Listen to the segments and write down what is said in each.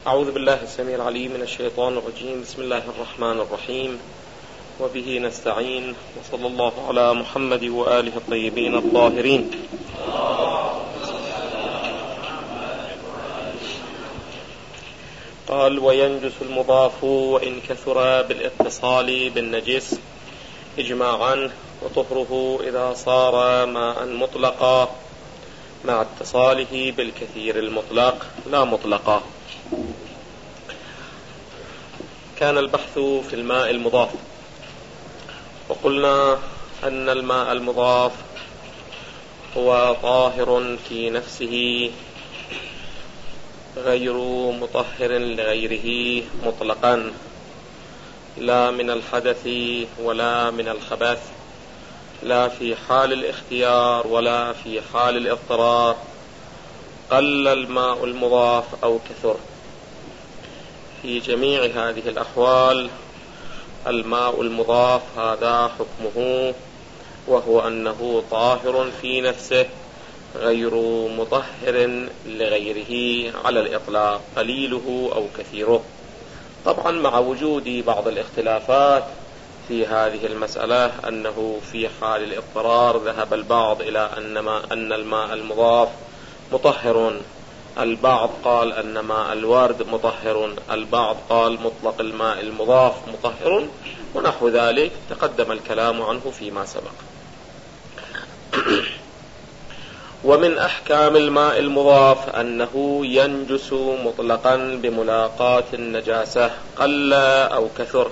أعوذ بالله السميع العليم من الشيطان الرجيم. بسم الله الرحمن الرحيم، وبه نستعين، وصلى الله على محمد وآله الطيبين الطاهرين. قال: وينجس المضاف وإن كثر بالاتصال بالنجس إجماعا، وطهره إذا صار ماء مطلقا مع اتصاله بالكثير المطلق لا مطلقا. كان البحث في الماء المضاف، وقلنا أن الماء المضاف هو طاهر في نفسه غير مطهر لغيره مطلقا، لا من الحدث ولا من الخبث، لا في حال الاختيار ولا في حال الاضطرار، قل الماء المضاف أو كثر. في جميع هذه الأحوال الماء المضاف هذا حكمه، وهو أنه طاهر في نفسه غير مطهر لغيره على الإطلاق، قليله أو كثيره. طبعا مع وجود بعض الاختلافات في هذه المسألة، أنه في حال الاضطرار ذهب البعض إلى أن الماء المضاف مطهر، البعض قال أن ماء الورد مطهر، البعض قال مطلق الماء المضاف مطهر، ونحو ذلك تقدم الكلام عنه فيما سبق. ومن أحكام الماء المضاف أنه ينجس مطلقا بملاقاة النجاسة قل أو كثر.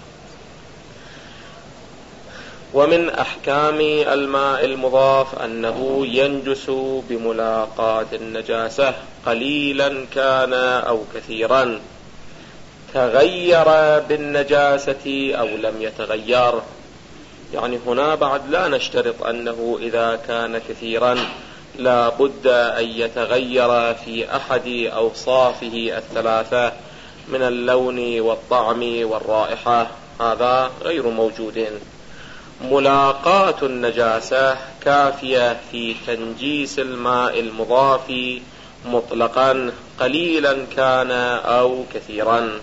ومن أحكام الماء المضاف أنه ينجس بملاقاة النجاسة قليلا كان أو كثيرا، تغير بالنجاسة أو لم يتغير. يعني هنا بعد لا نشترط أنه إذا كان كثيرا لا بد أن يتغير في أحد أوصافه الثلاثة من اللون والطعم والرائحة، هذا غير موجود. ملاقاة النجاسة كافية في تنجيس الماء المضاف مطلقا قليلا كان أو كثيرا.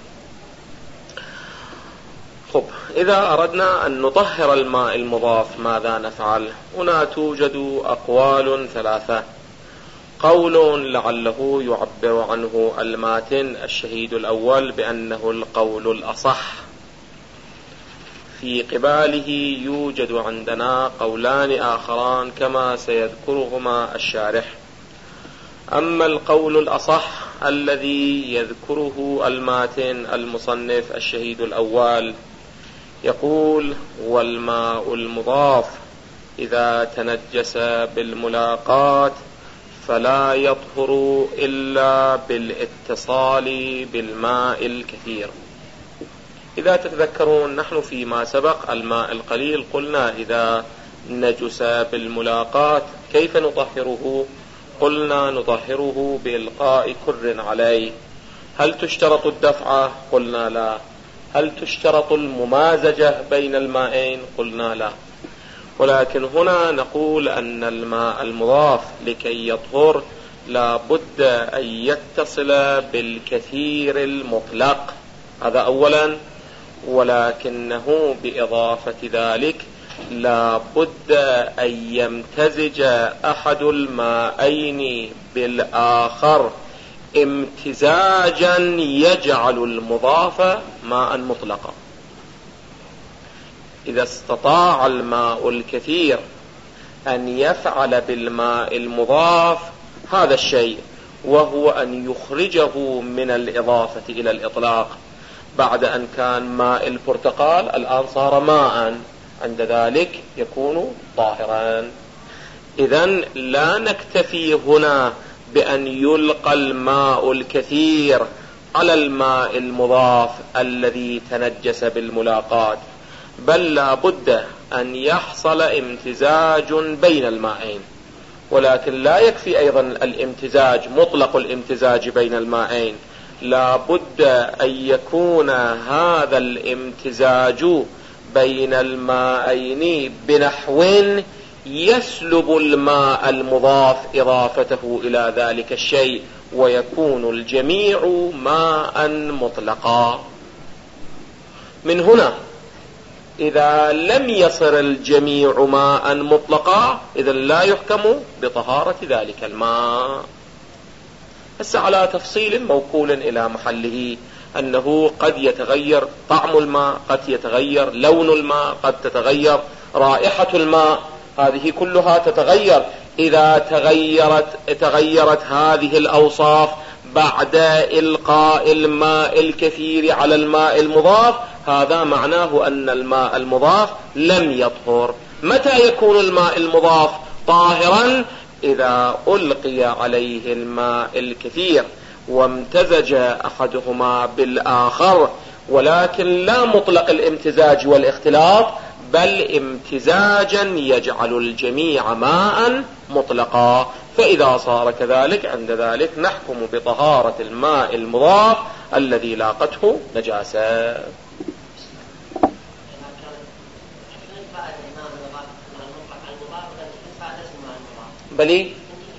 إذا أردنا أن نطهر الماء المضاف ماذا نفعل؟ هنا توجد أقوال ثلاثة. قول لعله يعبر عنه الماتن الشهيد الأول بأنه القول الأصح، في قباله يوجد عندنا قولان آخران كما سيذكرهما الشارح. أما القول الأصح الذي يذكره الماتن المصنف الشهيد الأول، يقول: والماء المضاف إذا تنجس بالملاقاة فلا يطهر إلا بالاتصال بالماء الكثير. إذا تتذكرون نحن فيما سبق الماء القليل قلنا إذا نجس بالملاقاة كيف نطهره؟ قلنا نطهره بإلقاء كر عليه. هل تشترط الدفعة؟ قلنا لا. هل تشترط الممازجة بين المائين؟ قلنا لا. ولكن هنا نقول أن الماء المضاف لكي يطهر لا بد أن يتصل بالكثير المطلق، هذا أولا. ولكنه بإضافة ذلك لا بد أن يمتزج أحد المائين بالآخر امتزاجا يجعل المضاف ماء مطلقا. إذا استطاع الماء الكثير أن يفعل بالماء المضاف هذا الشيء، وهو أن يخرجه من الإضافة إلى الإطلاق، بعد أن كان ماء البرتقال الآن صار ماء، عند ذلك يكون طاهرا. إذن لا نكتفي هنا بأن يلقى الماء الكثير على الماء المضاف الذي تنجس بالملاقاة، بل لا بد أن يحصل امتزاج بين المائين. ولكن لا يكفي أيضا الامتزاج، مطلق الامتزاج بين المائين، لا بد أن يكون هذا الامتزاج بين المائين بنحو يسلب الماء المضاف إضافته إلى ذلك الشيء، ويكون الجميع ماء مطلقا. من هنا إذا لم يصر الجميع ماء مطلقا إذا لا يحكم بطهارة ذلك الماء. بس على تفصيل موكول إلى محله، أنه قد يتغير طعم الماء، قد يتغير لون الماء، قد تتغير رائحة الماء، هذه كلها تتغير. إذا تغيرت هذه الأوصاف بعد إلقاء الماء الكثير على الماء المضاف، هذا معناه أن الماء المضاف لم يطهر. متى يكون الماء المضاف طاهرا؟ إذا ألقي عليه الماء الكثير وامتزج أحدهما بالآخر، ولكن لا مطلق الامتزاج والاختلاط، بل امتزاجا يجعل الجميع ماء مطلقا. فإذا صار كذلك عند ذلك نحكم بطهارة الماء المضاف الذي لاقته نجاسة. بلي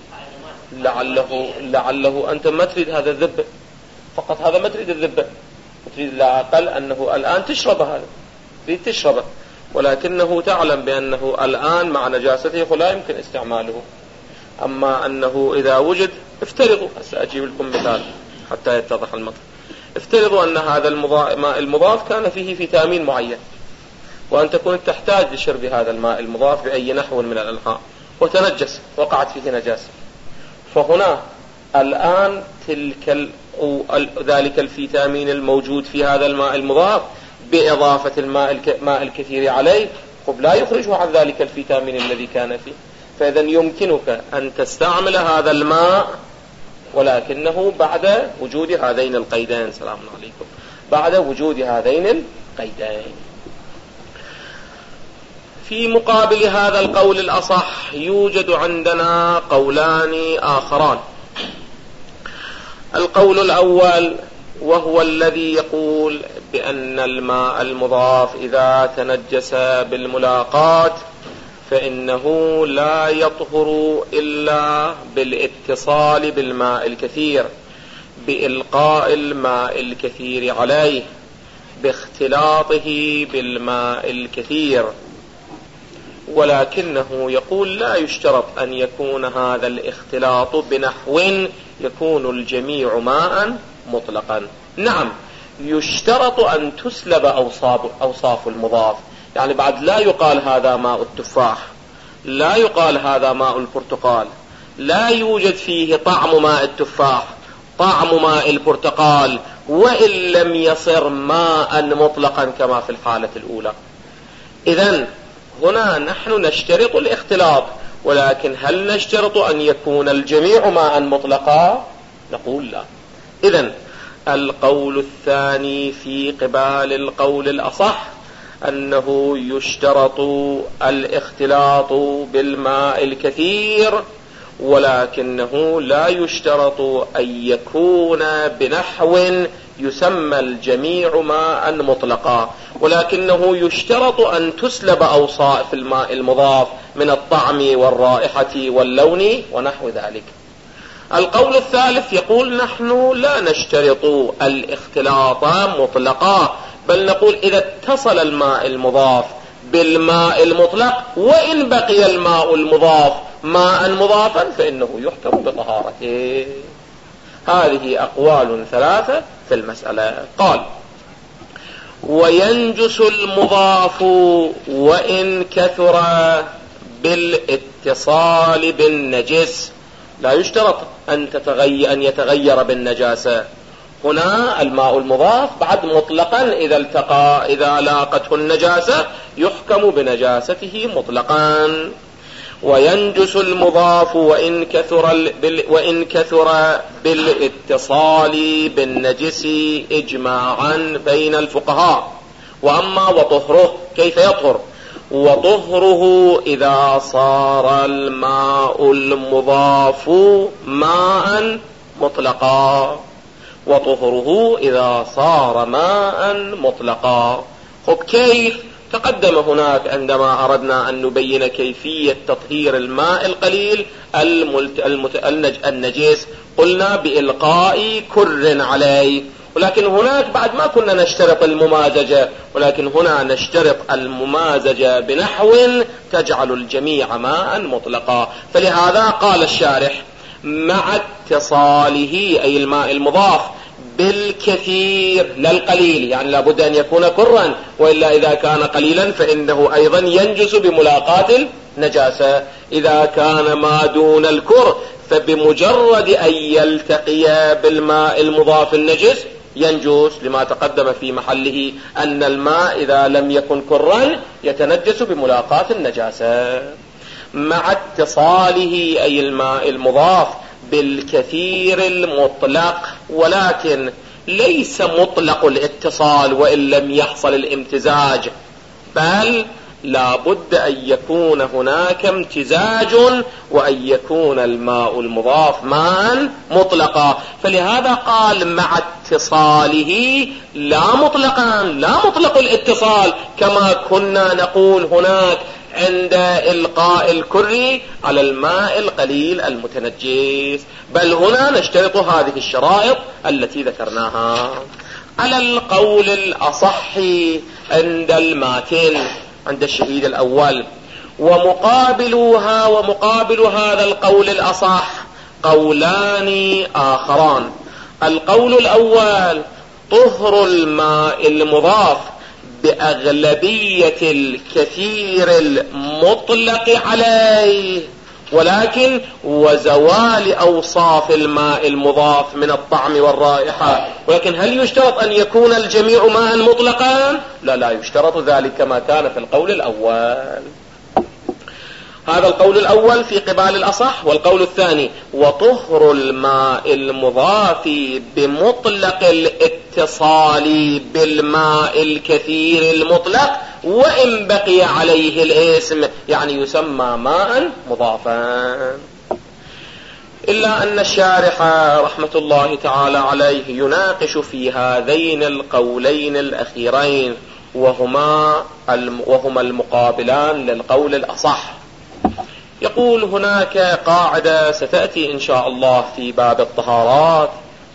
لعله أنت ما تريد هذا الذبة فقط، هذا ما تريد الذبة، تريد لا أقل أنه الآن تشرب، هذا تريد تشربه، ولكنه تعلم بأنه الآن مع نجاسته فلا يمكن استعماله. أما أنه إذا وجد، افترضوا، سأجيب لكم مثال حتى يتضح المطلب. افترضوا أن هذا الماء المضاف كان فيه فيتامين معين، وأن تكون تحتاج لشرب هذا الماء المضاف بأي نحو من الأنحاء، وتنجس، وقعت فيه نجاسة، فهنا الآن ذلك الفيتامين الموجود في هذا الماء المضاف بإضافة الماء الكثير عليه لا يخرجه عن ذلك الفيتامين الذي كان فيه. فإذا يمكنك أن تستعمل هذا الماء، ولكنه بعد وجود هذين القيدين. سلام عليكم. بعد وجود هذين القيدين. في مقابل هذا القول الأصح يوجد عندنا قولان آخران. القول الأول وهو الذي يقول بأن الماء المضاف إذا تنجس بالملاقات فإنه لا يطهر إلا بالاتصال بالماء الكثير، بإلقاء الماء الكثير عليه، باختلاطه بالماء الكثير. ولكنه يقول لا يشترط أن يكون هذا الاختلاط بنحو يكون الجميع ماء مطلقا. نعم، يشترط أن تسلب أوصاف المضاف، يعني بعد لا يقال هذا ماء التفاح، لا يقال هذا ماء البرتقال، لا يوجد فيه طعم ماء التفاح، طعم ماء البرتقال، وإن لم يصر ماء مطلقا كما في الحالة الأولى. إذن هنا نحن نشترط الاختلاط، ولكن هل نشترط أن يكون الجميع ماء مطلقا؟ نقول لا. إذن القول الثاني في قبال القول الأصح أنه يشترط الاختلاط بالماء الكثير، ولكنه لا يشترط أن يكون بنحو يسمى الجميع ماء مطلقا، ولكنه يشترط أن تسلب أوصاف الماء المضاف من الطعم والرائحة واللون ونحو ذلك. القول الثالث يقول نحن لا نشترط الاختلاط مطلقا، بل نقول إذا اتصل الماء المضاف بالماء المطلق وإن بقي الماء المضاف ماء مضافا فإنه يحكم بطهارته. هذه أقوال ثلاثة في المسألة. قال وينجس المضاف وإن كثر بالاتصال بالنجس. لا يشترط أن يتغير بالنجاسة. هنا الماء المضاف بعد مطلقا إذا لاقته النجاسة يحكم بنجاسته مطلقا. وينجس المضاف وإن كثر بالاتصال بالنجس إجماعا بين الفقهاء. وأما وطهره كيف يطهر؟ وطهره إذا صار الماء المضاف ماء مطلقا. وطهره إذا صار ماء مطلقا. كيف؟ تقدم هناك عندما أردنا أن نبين كيفية تطهير الماء القليل النجس. قلنا بإلقاء كر عليه. ولكن هناك بعد ما كنا نشترط الممازجة، ولكن هنا نشترط الممازجة بنحو تجعل الجميع ماء مطلقا. فلهذا قال الشارح مع اتصاله أي الماء المضاف بالكثير لا القليل، يعني لابد أن يكون كرا، وإلا إذا كان قليلا فإنه أيضا ينجس بملاقاة النجاسة. إذا كان ما دون الكر فبمجرد أن يلتقي بالماء المضاف النجس ينجس، لما تقدم في محله أن الماء إذا لم يكن كرا يتنجس بملاقاة النجاسة. مع اتصاله أي الماء المضاف بالكثير المطلق، ولكن ليس مطلق الاتصال وإن لم يحصل الامتزاج، بل لا بد أن يكون هناك امتزاج وأن يكون الماء المضاف ماء مطلقا. فلهذا قال مع اتصاله لا مطلقا، لا مطلق الاتصال كما كنا نقول هناك عند إلقاء الكر على الماء القليل المتنجس، بل هنا نشترط هذه الشرائط التي ذكرناها. على القول الأصح عند الماتن عند الشهيد الأول، ومقابل هذا القول الأصح قولان آخران. القول الأول طهر الماء المضاف بأغلبية الكثير المطلق عليه، ولكن وزوال أوصاف الماء المضاف من الطعم والرائحة. ولكن هل يشترط أن يكون الجميع ماء مطلقا؟ لا يشترط ذلك كما كان في القول الأول. هذا القول الأول في قبال الأصح. والقول الثاني وطهر الماء المضاف بمطلق الاتصال بالماء الكثير المطلق وإن بقي عليه الاسم، يعني يسمى ماء مضافا. إلا أن الشارح رحمة الله تعالى عليه يناقش في هذين القولين الأخيرين، وهما المقابلان للقول الأصح. يقول هناك قاعدة ستأتي إن شاء الله في باب الطهارات،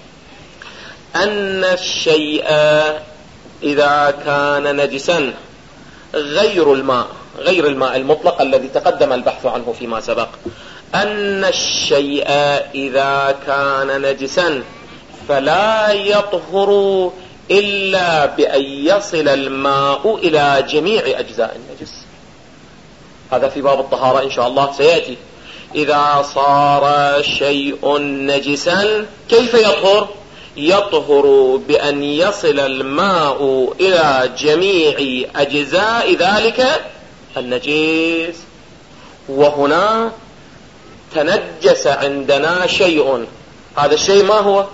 أن الشيء إذا كان نجسا غير الماء المطلق الذي تقدم البحث عنه فيما سبق، أن الشيء إذا كان نجسا فلا يطهر إلا بأن يصل الماء إلى جميع أجزاء النجس. هذا في باب الطهارة إن شاء الله سيأتي. إذا صار شيء نجسا كيف يطهر؟ يطهر بأن يصل الماء إلى جميع أجزاء ذلك النجس. وهنا تنجس عندنا شيء، هذا الشيء ما هو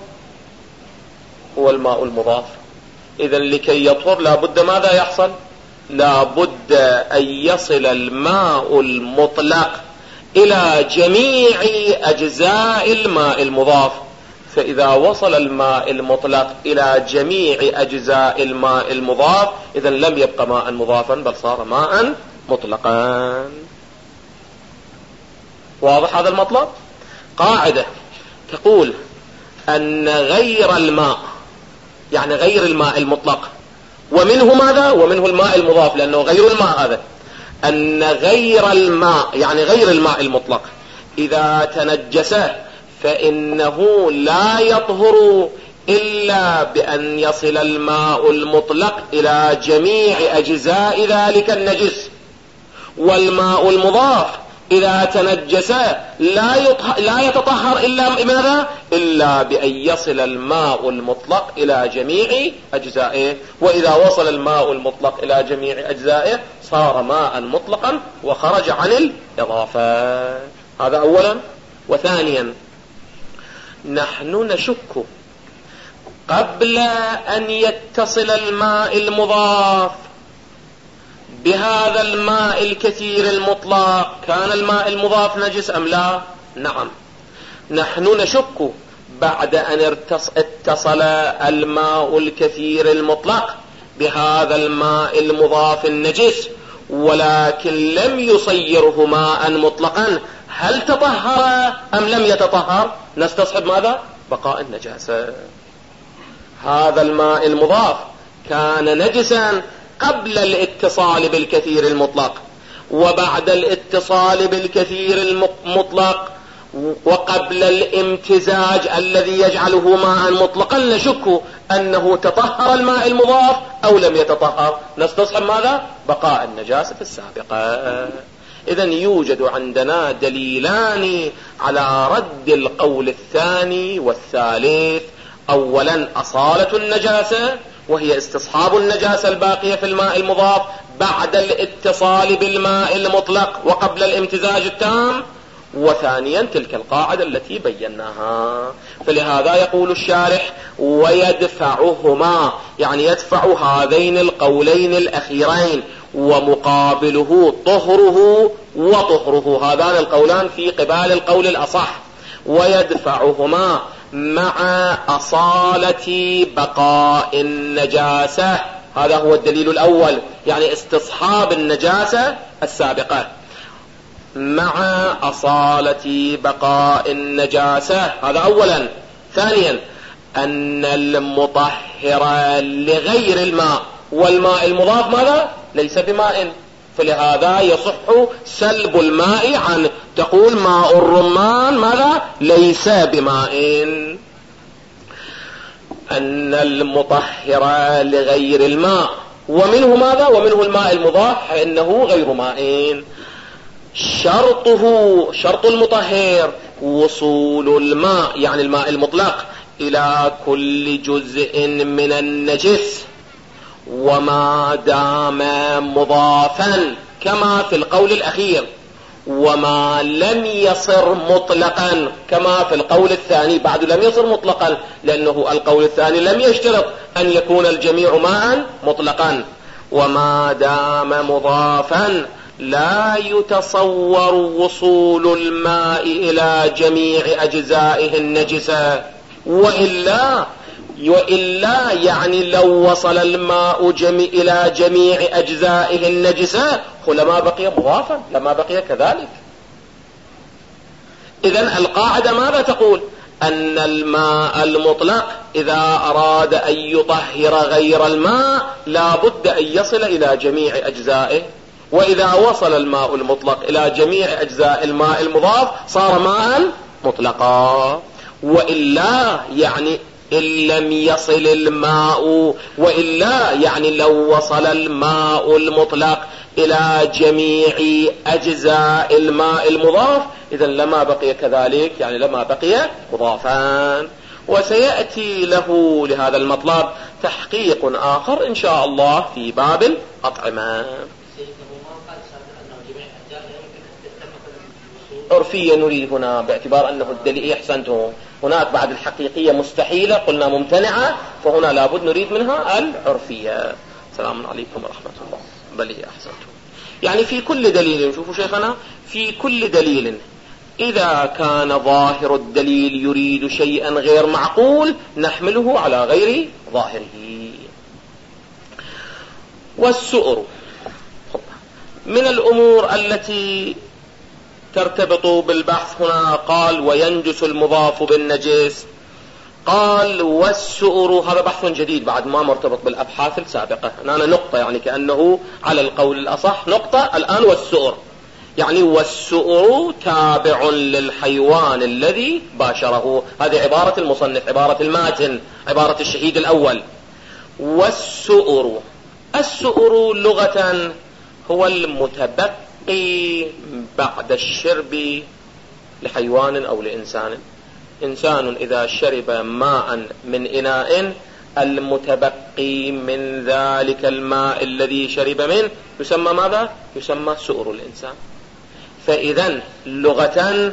الماء المضاف. إذن لكي يطهر لابد ماذا يحصل؟ لابد أن يصل الماء المطلق إلى جميع أجزاء الماء المضاف. فإذا وصل الماء المطلق إلى جميع أجزاء الماء المضاف إذن لم يبقى ماء مضافا بل صار ماء مطلقا. واضح هذا المطلب؟ قاعدة تقول أن غير الماء، يعني غير الماء المطلق، ومنه ماذا؟ ومنه الماء المضاف، لأنه غير الماء هذا. أن غير الماء يعني غير الماء المطلق إذا تنجس فإنه لا يطهر إلا بأن يصل الماء المطلق إلى جميع أجزاء ذلك النجس. والماء المضاف إذا تنجس لا يتطهر إلا ماذا؟ إلا بأن يصل الماء المطلق إلى جميع أجزائه. وإذا وصل الماء المطلق إلى جميع أجزائه صار ماء مطلقا وخرج عن الإضافة. هذا أولا. وثانيا نحن نشك قبل أن يتصل الماء المضاف بهذا الماء الكثير المطلق كان الماء المضاف نجس أم لا؟ نعم، نحن نشك بعد أن اتصل الماء الكثير المطلق بهذا الماء المضاف النجس ولكن لم يصيره ماء مطلقا، هل تطهر أم لم يتطهر؟ نستصحب ماذا؟ بقاء النجاسة. هذا الماء المضاف كان نجسا قبل الاتصال بالكثير المطلق، وبعد الاتصال بالكثير المطلق، وقبل الامتزاج الذي يجعله ماء مطلقا نشك أنه تطهر الماء المضاف أو لم يتطهر. نستصحب ماذا؟ بقاء النجاسة السابقة. إذن يوجد عندنا دليلان على رد القول الثاني والثالث. أولا أصالة النجاسة، وهي استصحاب النجاسة الباقية في الماء المضاف بعد الاتصال بالماء المطلق وقبل الامتزاج التام. وثانيا تلك القاعدة التي بيناها. فلهذا يقول الشارح ويدفعهما، يعني يدفع هذين القولين الأخيرين، ومقابله طهره وطهره، هذان القولان في قبال القول الأصح. ويدفعهما مع أصالة بقاء النجاسة، هذا هو الدليل الأول، يعني استصحاب النجاسة السابقة مع أصالة بقاء النجاسة، هذا أولا. ثانيا أن المطهر لغير الماء، والماء المضاف ماذا؟ ليس بماء، فلهذا يصح سلب الماء عنه. تقول ماء الرمان ماذا؟ ليس بماء. أن المطهر لغير الماء، ومنه ماذا؟ ومنه الماء المضاف فإنه غير ماء. شرط المطهر وصول الماء، يعني الماء المطلق، إلى كل جزء من النجس، وما دام مضافا كما في القول الأخير، وما لم يصر مطلقا كما في القول الثاني. بعد لم يصر مطلقا، لأنه القول الثاني لم يشترط أن يكون الجميع ماء مطلقا. وما دام مضافا لا يتصور وصول الماء إلى جميع أجزائه النجسة، وإلا يعني لو وصل الماء إلى جميع أجزائه النجسة لما بقي مضافا، لما بقي كذلك. إذن القاعدة ماذا تقول؟ أن الماء المطلق إذا أراد أن يطهر غير الماء لا بد أن يصل إلى جميع أجزائه، وإذا وصل الماء المطلق إلى جميع أجزاء الماء المضاف صار ماء مطلقا. وإلا يعني إن لم يصل الماء، وإلا يعني لو وصل الماء المطلق إلى جميع أجزاء الماء المضاف إذن لما بقي كذلك، يعني لما بقي مضافان. وسيأتي لهذا المطلب تحقيق آخر إن شاء الله في باب الأطعمة. عرفية نريد هنا، باعتبار أنه الدليل أحسنته، هناك بعد الحقيقية مستحيلة قلنا ممتنعة، فهنا لابد نريد منها العرفية. السلام عليكم ورحمة الله. بل أحسنته، يعني في كل دليل، شوفوا شيخنا، في كل دليل إذا كان ظاهر الدليل يريد شيئا غير معقول نحمله على غير ظاهره. والسؤر من الأمور التي ترتبط بالبحث هنا. قال وينجس المضاف بالنجس، قال والسؤر، هذا بحث جديد بعد ما مرتبط بالأبحاث السابقة. أنا نقطة، يعني كأنه على القول الأصح نقطة الآن. والسؤر يعني والسؤر تابع للحيوان الذي باشره، هذه عبارة المصنف، عبارة الماتن، عبارة الشهيد الأول. والسؤر، السؤر لغة هو المتبقي بعد الشرب لحيوان أو لإنسان. إنسان إذا شرب ماء من إناء، المتبقي من ذلك الماء الذي شرب منه يسمى ماذا؟ يسمى سؤر الإنسان. فإذن لغة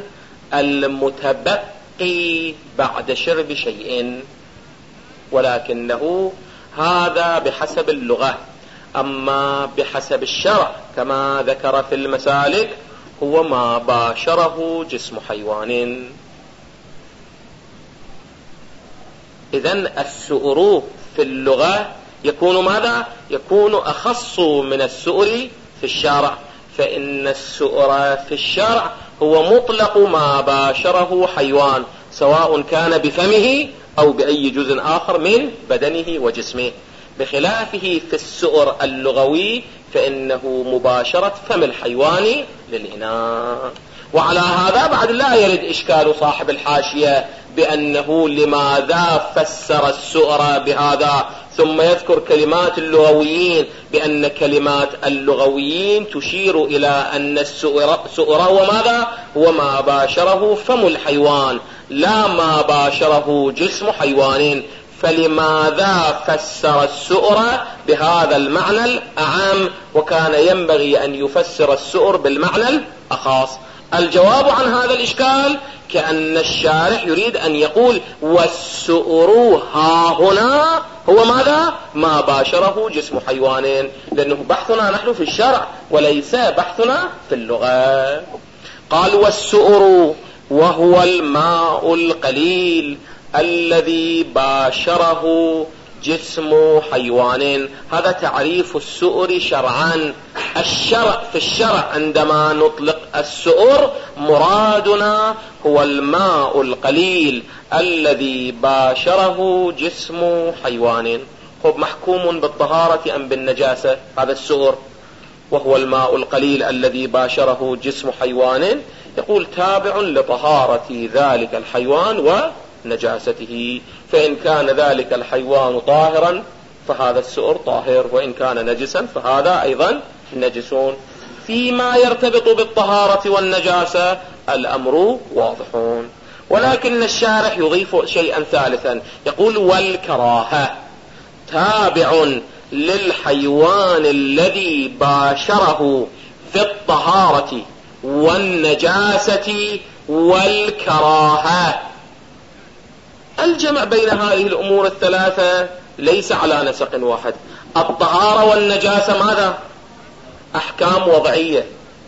المتبقي بعد شرب شيء، ولكنه هذا بحسب اللغة. أما بحسب الشرع كما ذكر في المسالك هو ما باشره جسم حيوان. إذن السؤر في اللغة يكون ماذا؟ يكون أخص من السؤر في الشرع، فإن السؤر في الشرع هو مطلق ما باشره حيوان، سواء كان بفمه أو بأي جزء آخر من بدنه وجسمه، بخلافه في السؤر اللغوي فإنه مباشرة فم الحيوان للإناء. وعلى هذا بعد لا يرد إشكال صاحب الحاشية بأنه لماذا فسر السؤر بهذا ثم يذكر كلمات اللغويين، بأن كلمات اللغويين تشير إلى أن السؤر هو ماذا؟ هو ما باشره فم الحيوان لا ما باشره جسم حيوان، فلماذا فسر السؤر بهذا المعنى الأعم وكان ينبغي أن يفسر السؤر بالمعنى الأخص؟ الجواب عن هذا الإشكال كأن الشارح يريد أن يقول والسؤر ها هنا هو ماذا؟ ما باشره جسم حيوان، لأنه بحثنا نحن في الشرع وليس بحثنا في اللغة. قال والسؤر وهو الماء القليل الذي باشره جسم حيوان. هذا تعريف السؤر شرعا. الشرع في الشرع عندما نطلق السؤر مرادنا هو الماء القليل الذي باشره جسم حيوان. خب محكوم بالطهارة أم بالنجاسة هذا السؤر؟ وهو الماء القليل الذي باشره جسم حيوان، يقول تابع لطهارة ذلك الحيوان ونجاسته، فإن كان ذلك الحيوان طاهرا فهذا السؤر طاهر، وإن كان نجسا فهذا أيضا نجسون. فيما يرتبط بالطهارة والنجاسة الأمر واضح، ولكن الشارح يضيف شيئا ثالثا، يقول والكراهة تابع للحيوان الذي باشره في الطهارة والنجاسة والكراهة. الجمع بين هذه الأمور الثلاثة ليس على نسق واحد. الطهارة والنجاسة ماذا؟ أحكام وضعية.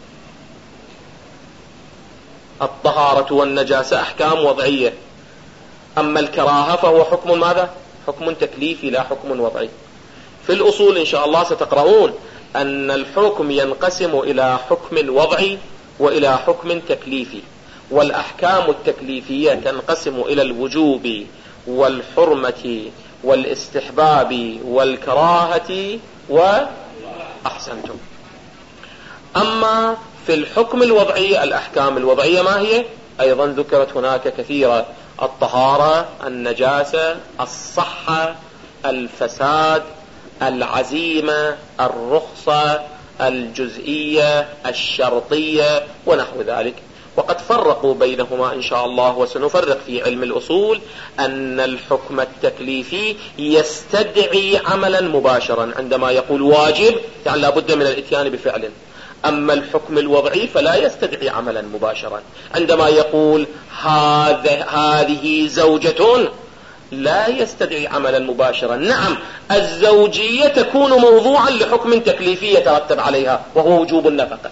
الطهارة والنجاسة أحكام وضعية، أما الكراهة فهو حكم ماذا؟ حكم تكليفي لا حكم وضعي. في الأصول إن شاء الله ستقرؤون أن الحكم ينقسم إلى حكم وضعي وإلى حكم تكليفي، والأحكام التكليفية تنقسم إلى الوجوب والحرمة والاستحباب والكراهة وأحسنتم. أما في الحكم الوضعي الأحكام الوضعية ما هي؟ أيضا ذكرت هناك كثيرة: الطهارة، النجاسة، الصحة، الفساد، العزيمة، الرخصة، الجزئية، الشرطية ونحو ذلك. وقد فرقوا بينهما إن شاء الله، وسنفرق في علم الأصول أن الحكم التكليفي يستدعي عملا مباشرا، عندما يقول واجب يعني لا بد من الاتيان بفعل. أما الحكم الوضعي فلا يستدعي عملا مباشرا، عندما يقول هذه زوجة لا يستدعي عملا مباشرا. نعم الزوجية تكون موضوعا لحكم تكليفي يترتب عليها وهو وجوب النفقة،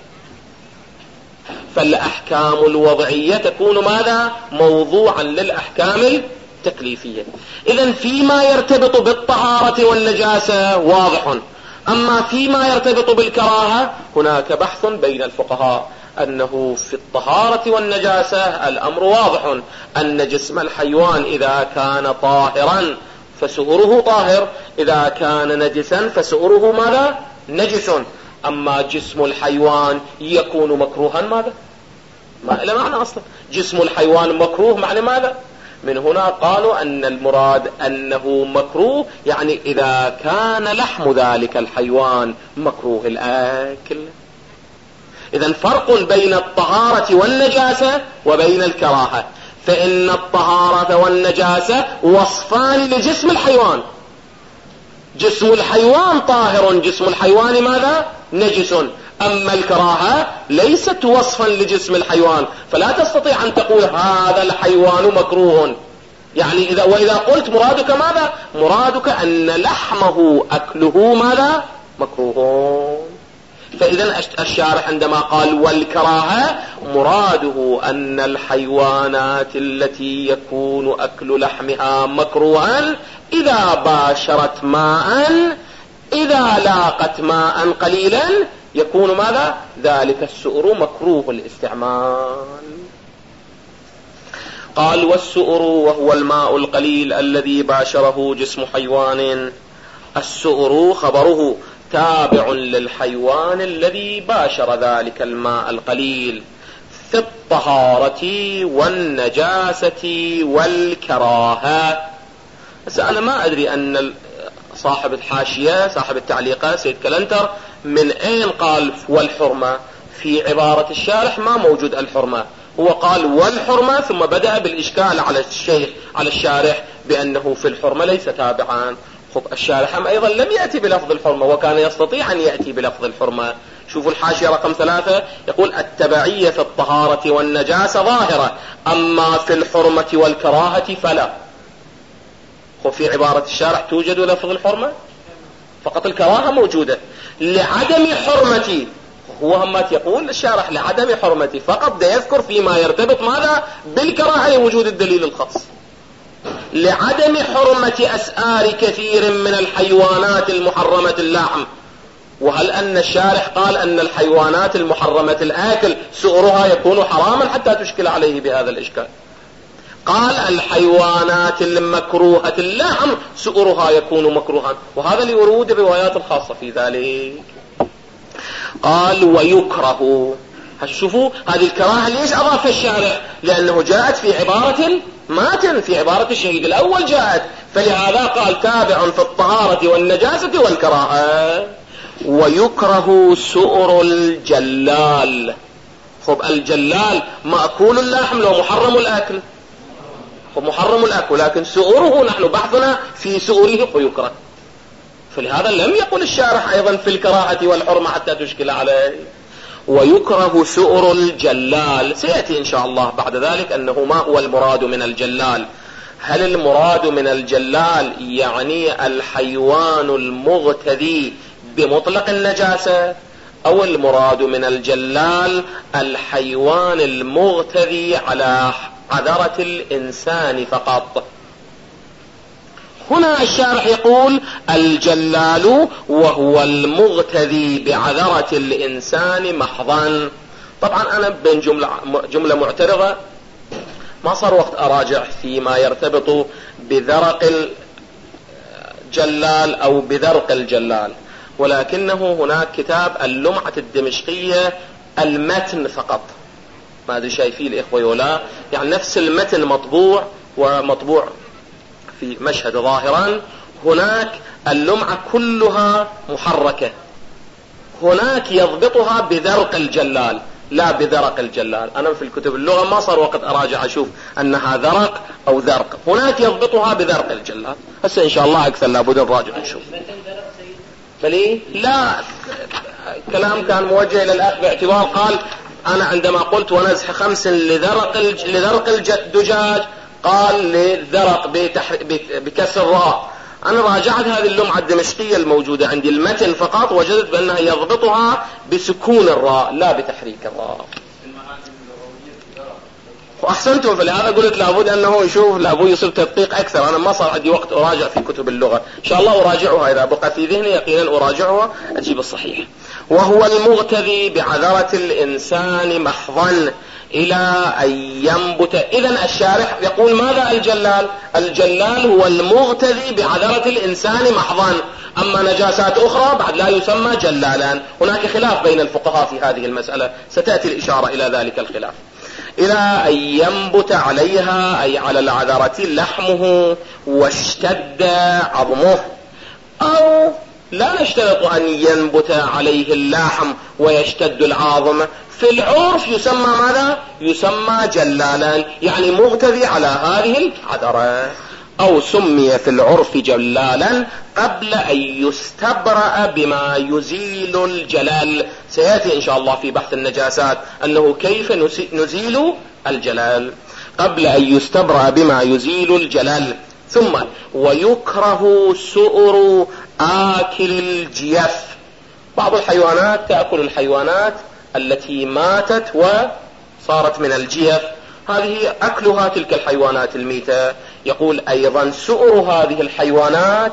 فالأحكام الوضعية تكون ماذا؟ موضوعا للأحكام التكليفية. إذن فيما يرتبط بالطهارة والنجاسة واضح، أما فيما يرتبط بالكراهة هناك بحث بين الفقهاء، أنه في الطهارة والنجاسة الأمر واضح، أن جسم الحيوان إذا كان طاهرا فسؤره طاهر، إذا كان نجسا فسؤره ماذا؟ نجس. أما جسم الحيوان يكون مكروها ماذا؟ ما إلى معنى أصلا جسم الحيوان مكروه معنى ماذا؟ من هنا قالوا أن المراد أنه مكروه يعني إذا كان لحم ذلك الحيوان مكروه الأكل. إذن فرق بين الطهارة والنجاسة وبين الكراهة، فإن الطهارة والنجاسة وصفان لجسم الحيوان. جسم الحيوان طاهر، جسم الحيوان ماذا؟ نجس. أما الكراهة ليست وصفا لجسم الحيوان، فلا تستطيع أن تقول هذا الحيوان مكروه. يعني وإذا قلت مرادك ماذا؟ مرادك أن لحمه أكله ماذا؟ مكروه. فإذا الشارح عندما قال والكراهة مراده أن الحيوانات التي يكون أكل لحمها مكروها إذا باشرت ماء، إذا لاقت ماء قليلا يكون ماذا؟ ذلك السؤر مكروه الاستعمال. قال والسؤر وهو الماء القليل الذي باشره جسم حيوان. السؤر خبره تابع للحيوان الذي باشر ذلك الماء القليل في الطهارة والنجاسة والكراهة. بس أنا ما أدري أن صاحب الحاشية صاحب التعليقة سيد كلنتر من أين قال والحرمة. في عبارة الشارح ما موجود الحرمة، هو قال والحرمة ثم بدأ بالإشكال على الشيخ على الشارح بأنه في الحرمة ليس تابعا. الشارح أيضا لم يأتي بلفظ الحرمة وكان يستطيع أن يأتي بلفظ الحرمة. شوفوا الحاشية رقم 3 يقول التبعية في الطهارة والنجاسة ظاهرة، أما في الحرمة والكراهة فلا. وفي عبارة الشارح توجد لفظ الحرمة، فقط الكراهة موجودة لعدم حرمتي. هو همات يقول الشارح لعدم حرمتي فقط، ده يذكر فيما يرتبط ماذا بالكراهة لوجود الدليل الخاص. لعدم حرمة أسآر كثير من الحيوانات المحرمة اللحم. وهل أن الشارح قال أن الحيوانات المحرمة الآكل سؤرها يكون حراما حتى تشكل عليه بهذا الإشكال؟ قال الحيوانات المكروهة اللحم سؤرها يكون مكروها، وهذا لورود الروايات الخاصة في ذلك. قال ويكره. شوفوا هذه الكراهة ليش أضاف الشارع؟ لأنه جاءت في عبارة ماتن، في عبارة الشهيد الأول جاءت، فلهذا قال تابع في الطهارة والنجاسة والكراهة. ويكره سؤر الجلال. خب الجلال مأكول اللحم لو محرم الأكل، خب محرم الأكل، لكن سؤره نحن بحثنا في سؤره فيكره. فلهذا لم يقل الشارح أيضا في الكراهة والحرمة حتى تشكل عليه. ويكره سؤر الجلال. سيأتي إن شاء الله بعد ذلك أنه ما هو المراد من الجلال. هل المراد من الجلال يعني الحيوان المغتذي بمطلق النجاسة، أو المراد من الجلال الحيوان المغتذي على عذرة الإنسان فقط؟ هنا الشارح يقول الجلال وهو المغتذي بعذرة الإنسان محضا. طبعا أنا بين جملة معترضة، ما صار وقت أراجع فيما يرتبط بذرق الجلال أو بذرق الجلال، ولكنه هناك كتاب اللمعة الدمشقية المتن فقط، ما أدري شايفين الإخوة ولا، يعني نفس المتن مطبوع ومطبوع في مشهد ظاهرا. هناك اللمعة كلها محركة، هناك يضبطها بذرق الجلال لا بذرق الجلال. أنا في الكتب اللغة ما صار وقت أراجع أشوف أنها ذرق أو ذرق، هناك يضبطها بذرق الجلال. هسه إن شاء الله أكثر لابد نراجع نشوف. فليه لا كلام كان موجه إلى الأخ باعتبار قال أنا عندما قلت ونزح 5 لذرق الدجاج قال للذرق بكسر الراء. أنا راجعت هذه اللمعة الدمشقية الموجودة عندي المتن فقط، وجدت بأنها يضبطها بسكون الراء لا بتحريك الراء. وأحسنتم، فلهذا قلت لابد أنه يشوف لابد يصير تدقيق أكثر. أنا ما صار عندي وقت أراجع في كتب اللغة، إن شاء الله أراجعها إذا بقى في ذهني يقينا أراجعها أجيب الصحيح. وهو المغتذي بعذرة الإنسان محضا إلى أن ينبت. إذن الشارح يقول ماذا الجلال؟ الجلال هو المغتذي بعذرة الإنسان محضا، أما نجاسات أخرى بعد لا يسمى جلالا. هناك خلاف بين الفقهاء في هذه المسألة، ستأتي الإشارة إلى ذلك الخلاف. إلى أن ينبت عليها أي على العذرة لحمه واشتد عظمه، أو لا نشترط أن ينبت عليه اللحم ويشتد العظم. في العرف يسمى ماذا؟ يسمى جلالا، يعني مغتذي على هذه العذرة، أو سمي في العرف جلالا قبل أن يستبرأ بما يزيل الجلال. سيأتي إن شاء الله في بحث النجاسات أنه كيف نزيل الجلال قبل أن يستبرأ بما يزيل الجلال. ثم ويكره سؤر آكل الجيف. بعض الحيوانات تأكل الحيوانات التي ماتت وصارت من الجيف، هذه أكلها تلك الحيوانات الميتة. يقول أيضا سؤر هذه الحيوانات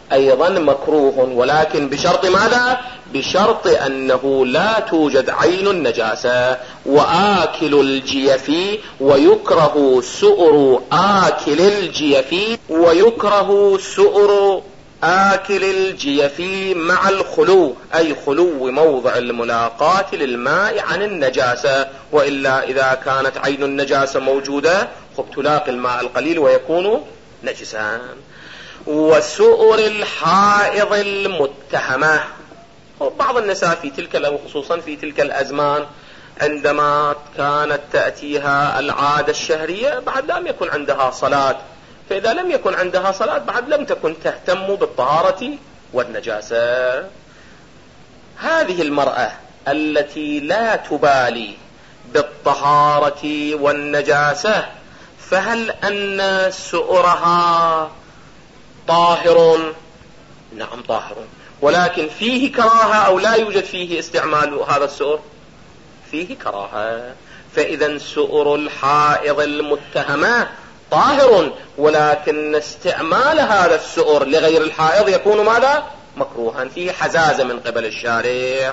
أيضا مكروه، ولكن بشرط ماذا؟ بشرط أنه لا توجد عين النجاسة. وآكل الجيف، ويكره سؤر آكل الجيف، ويكره سؤر آكل الجيف مع الخلو، أي خلو موضع الملاقاة للماء عن النجاسة، وإلا إذا كانت عين النجاسة موجودة تلاقي الماء القليل ويكون نجسا. وسؤر الحائض المتهمة، بعض النساء في تلك أو خصوصا في تلك الأزمان عندما كانت تأتيها العادة الشهرية بعد لم يكن عندها صلاة، فإذا لم يكن عندها صلاة بعد لم تكن تهتم بالطهارة والنجاسة. هذه المرأة التي لا تبالي بالطهارة والنجاسة، فهل أن سؤرها طاهر؟ نعم طاهر، ولكن فيه كراهة أو لا يوجد فيه استعمال هذا السؤر؟ فيه كراهة. فإذا سؤر الحائض المتهمة طاهر، ولكن استعمال هذا السؤر لغير الحائض يكون ماذا؟ مكروها، فيه حزازة من قبل الشارع.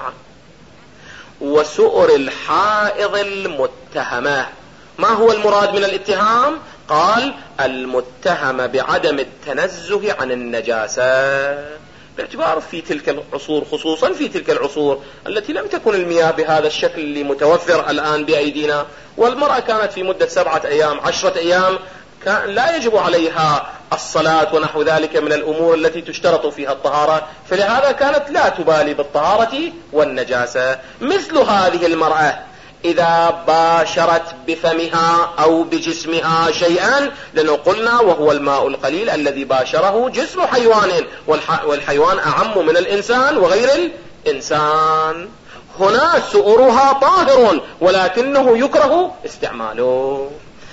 وسؤر الحائض المتهمة، ما هو المراد من الاتهام؟ قال المتهم بعدم التنزه عن النجاسة، باعتبار في تلك العصور خصوصا في تلك العصور التي لم تكن المياه بهذا الشكل اللي متوفر الآن بأيدينا، والمرأة كانت في مدة 7 أيام 10 أيام كان لا يجب عليها الصلاة ونحو ذلك من الأمور التي تشترط فيها الطهارة، فلهذا كانت لا تبالي بالطهارة والنجاسة. مثل هذه المرأة إذا باشرت بفمها أو بجسمها شيئا، لأنه قلنا وهو الماء القليل الذي باشره جسم حيوان، والحيوان أعم من الإنسان وغير الإنسان، هنا سؤرها طاهر ولكنه يكره استعماله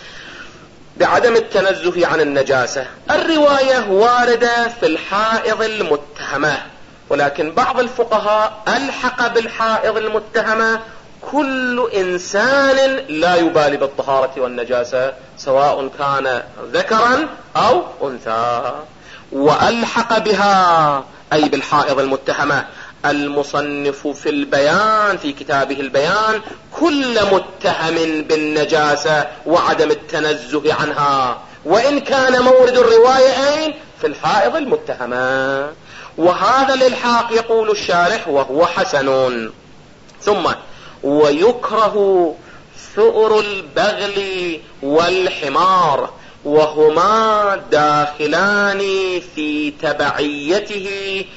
بعدم التنزه عن النجاسة. الرواية واردة في الحائض المتهمة، ولكن بعض الفقهاء ألحق بالحائض المتهمة كل إنسان لا يبالي بالطهارة والنجاسة سواء كان ذكرا أو أنثى. وألحق بها أي بالحائض المتهمة المصنف في البيان في كتابه البيان كل متهم بالنجاسة وعدم التنزه عنها، وإن كان مورد الرواية أين؟ في الحائض المتهمة. وهذا الإلحاق يقول الشارح وهو حسن. ثم ويكره ثؤر البغل والحمار، وهما داخلان في تبعيته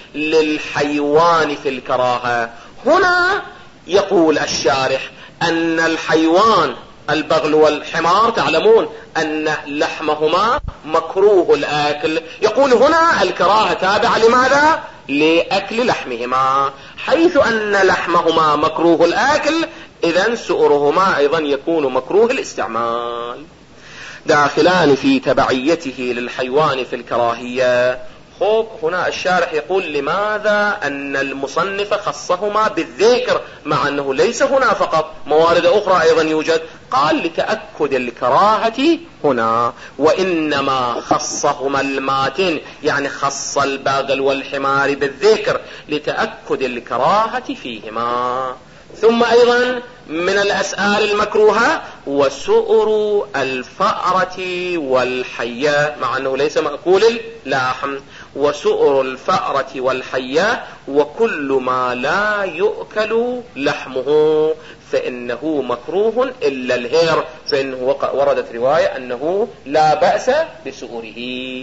للحيوان في الكراهة. هنا يقول الشارح أن الحيوان البغل والحمار تعلمون أن لحمهما مكروه الأكل، يقول هنا الكراهة تابعة لماذا؟ لأكل لحمهما، حيث أن لحمهما مكروه الأكل إذن سؤرهما أيضا يكون مكروه الاستعمال. داخلان في تبعيته للحيوان في الكراهية. هنا الشارح يقول لماذا أن المصنف خصهما بالذكر مع أنه ليس هنا فقط، موارد أخرى أيضا يوجد. قال لتأكد الكراهة هنا، وإنما خصهما الماتن يعني خص البغل والحمار بالذكر لتأكد الكراهة فيهما. ثم أيضا من الأسئلة المكروهة وسؤر الفأرة والحية، مع أنه ليس مأكول اللحم. وسؤر الفأرة والحية وكل ما لا يؤكل لحمه فإنه مكروه إلا الهير، فإنه وردت رواية أنه لا بأس بسؤره.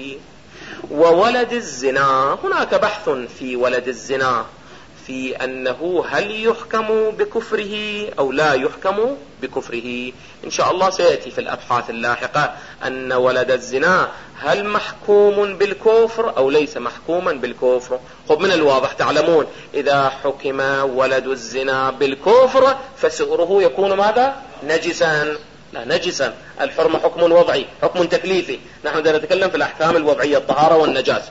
وولد الزنا، هناك بحث في ولد الزنا في أنه هل يحكم بكفره أو لا يحكم بكفره. إن شاء الله سيأتي في الأبحاث اللاحقة أن ولد الزنا هل محكوم بالكفر أو ليس محكوما بالكفر. من الواضح تعلمون إذا حكم ولد الزنا بالكفر فسؤره يكون ماذا؟ نجسا. لا نجسا، الحرمة حكم وضعي حكم تكليفي، نحن نتكلم في الأحكام الوضعية الطهارة والنجاسة،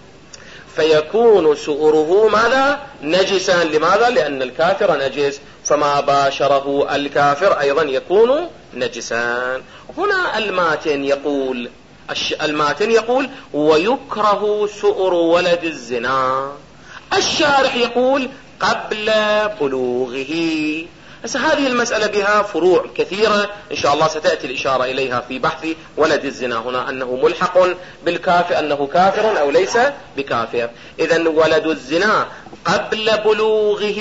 فيكون سؤره ماذا؟ نجسا. لماذا؟ لأن الكافر نجس، فما باشره الكافر أيضا يكون نجسا. هنا الماتن يقول الماتن يقول ويكره سؤر ولد الزنا، الشارح يقول قبل بلوغه. هذه المسألة بها فروع كثيرة إن شاء الله ستأتي الإشارة إليها في بحث ولد الزنا هنا، أنه ملحق بالكافر، أنه كافر أو ليس بكافر. إذن ولد الزنا قبل بلوغه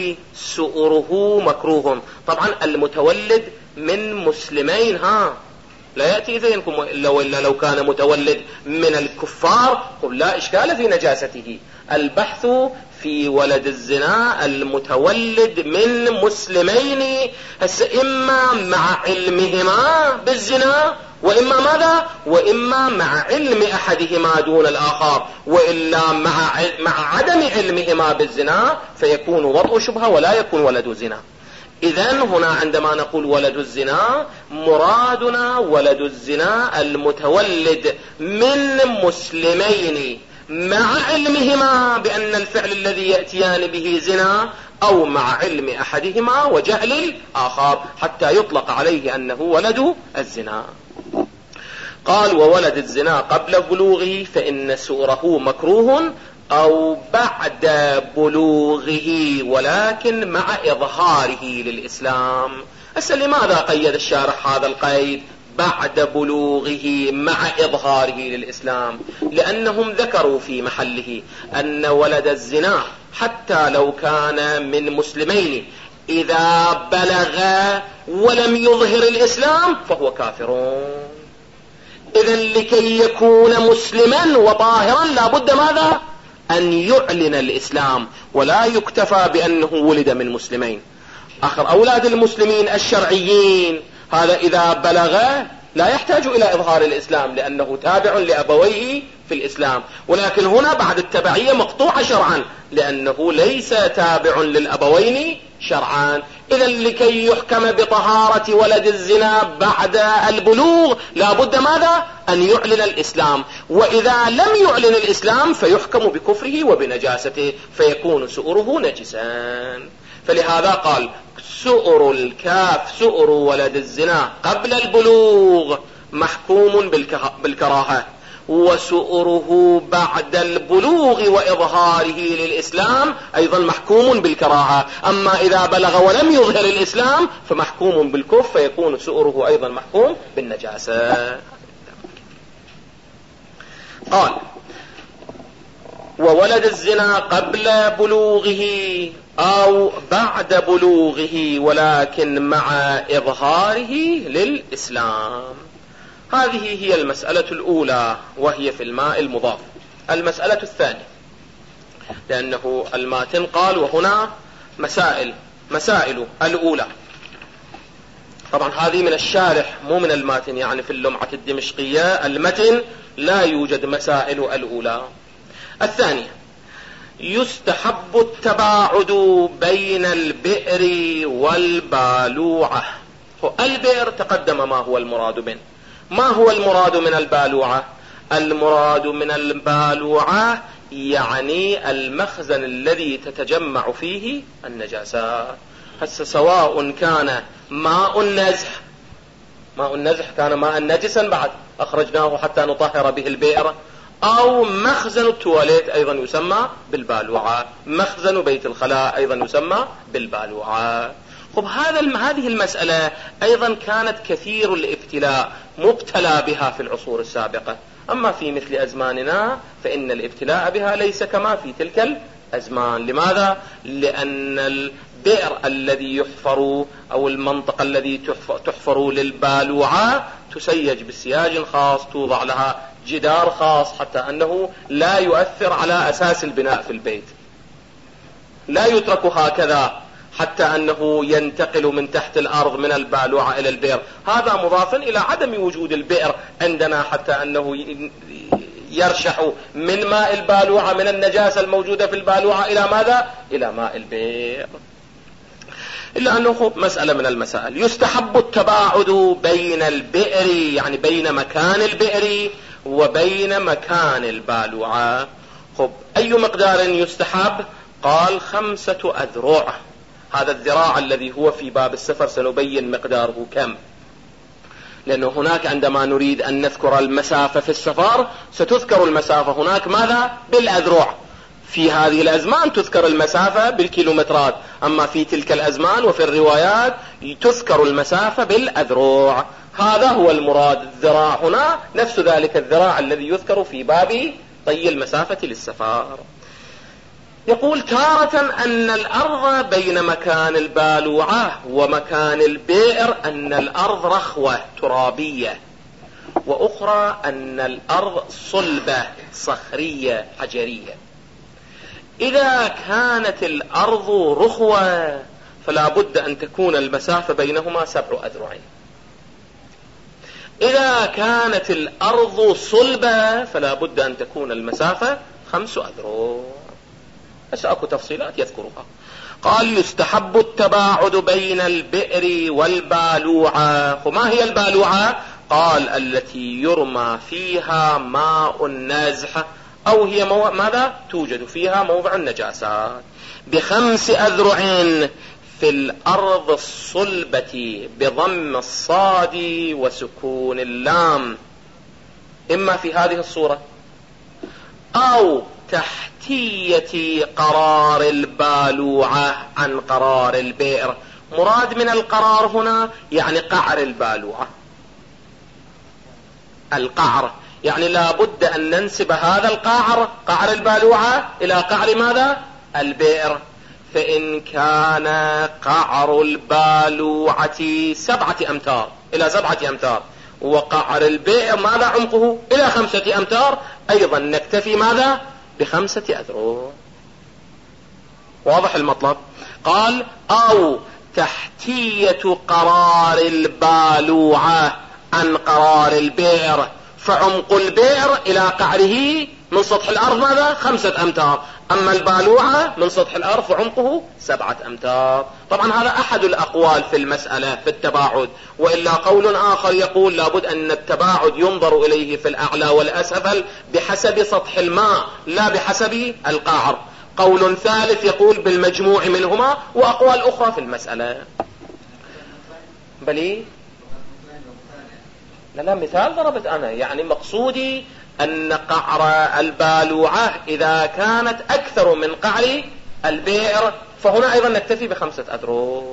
سؤره مكروه. طبعا المتولد من مسلمين لا يأتي ذهنكم إلا لو كان متولد من الكفار قل لا إشكال في نجاسته. البحث في ولد الزنا المتولد من مسلمين، إما مع علمهما بالزنا وإما ماذا؟ وإما مع علم أحدهما دون الآخر، وإلا مع عدم علمهما بالزنا فيكون وطء شبهة ولا يكون ولد زنا. إذن هنا عندما نقول ولد الزنا مرادنا ولد الزنا المتولد من مسلمين مع علمهما بأن الفعل الذي يأتيان به زنا، أو مع علم أحدهما وجهل الآخر حتى يطلق عليه أنه ولد الزنا. قال وولد الزنا قبل بلوغه فإن سؤره مكروه أو بعد بلوغه ولكن مع إظهاره للإسلام. لماذا قيد الشارح هذا القيد بعد بلوغه مع إظهاره للإسلام؟ لأنهم ذكروا في محله أن ولد الزنا حتى لو كان من مسلمين إذا بلغ ولم يظهر الإسلام فهو كافر. إذن لكي يكون مسلما وطاهرا لابد ماذا؟ أن يعلن الإسلام، ولا يكتفى بأنه ولد من مسلمين. آخر أولاد المسلمين الشرعيين هذا إذا بلغ لا يحتاج إلى إظهار الإسلام لأنه تابع لأبويه في الإسلام، ولكن هنا بعد التبعية مقطوعة شرعا لأنه ليس تابع للأبوين شرعا. إذن لكي يحكم بطهارة ولد الزنا بعد البلوغ لابد ماذا؟ أن يعلن الإسلام، وإذا لم يعلن الإسلام فيحكم بكفره وبنجاسته فيكون سؤره نجسا. فلهذا قال سؤر الكاف سؤر ولد الزنا قبل البلوغ محكوم بالكراهة، وسؤره بعد البلوغ وإظهاره للإسلام أيضا محكوم بالكراهة. أما إذا بلغ ولم يظهر الإسلام فمحكوم بالكفر فيكون سؤره أيضا محكوم بالنجاسة. قال وولد الزنا قبل بلوغه أو بعد بلوغه ولكن مع إظهاره للإسلام. هذه هي المسألة الأولى وهي في الماء المضاف. المسألة الثانية، لأنه الماتن قال وهنا مسائل الأولى، طبعا هذه من الشارح مو من الماتن، يعني في اللمعة الدمشقية المتن لا يوجد مسائل الأولى. الثانية يستحب التباعد بين البئر والبالوعة. البئر تقدم ما هو المراد منه. ما هو المراد من البالوعة؟ المراد من البالوعة يعني المخزن الذي تتجمع فيه النجاسات. سواء كان ماء النزح كان ماء نجسا بعد أخرجناه حتى نطهر به البئر، أو مخزن التواليت أيضا يسمى بالبالوعة، مخزن بيت الخلاء أيضا يسمى بالبالوعة. هذه المسألة أيضا كانت كثير الابتلاء مبتلى بها في العصور السابقة، أما في مثل أزماننا فإن الابتلاء بها ليس كما في تلك الأزمان. لماذا؟ لأن البئر الذي يحفر أو المنطقة الذي تحفر للبالوعة تسيج بسياج خاص، توضع لها جدار خاص حتى أنه لا يؤثر على أساس البناء في البيت، لا يترك هكذا حتى أنه ينتقل من تحت الأرض من البالوعة إلى البئر. هذا مضافا إلى عدم وجود البئر عندنا حتى أنه يرشح من ماء البالوعة من النجاسة الموجودة في البالوعة إلى ماذا؟ إلى ماء البئر. إلا أنه مسألة من المسائل. يستحب التباعد بين البئر يعني بين مكان البئر وبين مكان البالوعة. أي مقدار يستحب؟ قال 5 أذرع. هذا الذراع الذي هو في باب السفر سنبين مقداره كم. لأنه هناك عندما نريد أن نذكر المسافة في السفر ستذكر المسافة هناك ماذا؟ بالأذرع. في هذه الأزمان تذكر المسافة بالكيلومترات، أما في تلك الأزمان وفي الروايات تذكر المسافة بالأذرع. هذا هو المراد. الذراع هنا نفس ذلك الذراع الذي يذكر في باب طي المسافة للسفر. يقول تارة أن الأرض بين مكان البالوعة ومكان البئر أن الأرض رخوة ترابية، وأخرى أن الأرض صلبة صخرية حجرية. إذا كانت الأرض رخوة فلا بد أن تكون المسافة بينهما 7 أذرع. إذا كانت الأرض صلبة فلا بد أن تكون المسافة 5 أذرع. بس أكو تفصيلات يذكرها. قال يستحب التباعد بين البئر والبالوعة. وما هي البالوعة؟ قال التي يرمى فيها ماء النازح، أو هي ماذا؟ توجد فيها موضع النجاسات. ب5 أذرع في الأرض الصلبة بضم الصاد وسكون اللام، إما في هذه الصورة أو تحتية قرار البالوعة عن قرار البئر. مراد من القرار هنا يعني قعر البالوعة. القعر يعني لا بد أن ننسب هذا القعر، قعر البالوعة، إلى قعر ماذا؟ البئر. فإن كان قعر البالوعة 7 أمتار إلى 7 أمتار وقعر البئر ماذا عمقه؟ إلى 5 أمتار، أيضا نكتفي ماذا؟ ب5 أذرع. واضح المطلب؟ قال أو تحتية قرار البالوعة عن قرار البئر، فعمق البئر إلى قعره من سطح الأرض ماذا؟ 5 أمتار، أما البالوعة من سطح الأرض فعمقه 7 أمتار. طبعا هذا أحد الأقوال في المسألة في التباعد، وإلا قول آخر يقول لابد أن التباعد ينظر إليه في الأعلى والأسفل بحسب سطح الماء لا بحسب القعر. قول ثالث يقول بالمجموع منهما، وأقوال أخرى في المسألة. بلي لا مثال ضربت أنا، يعني مقصودي أن قعر البالوعة إذا كانت أكثر من قعر البئر فهنا أيضا نكتفي ب5 أذرع.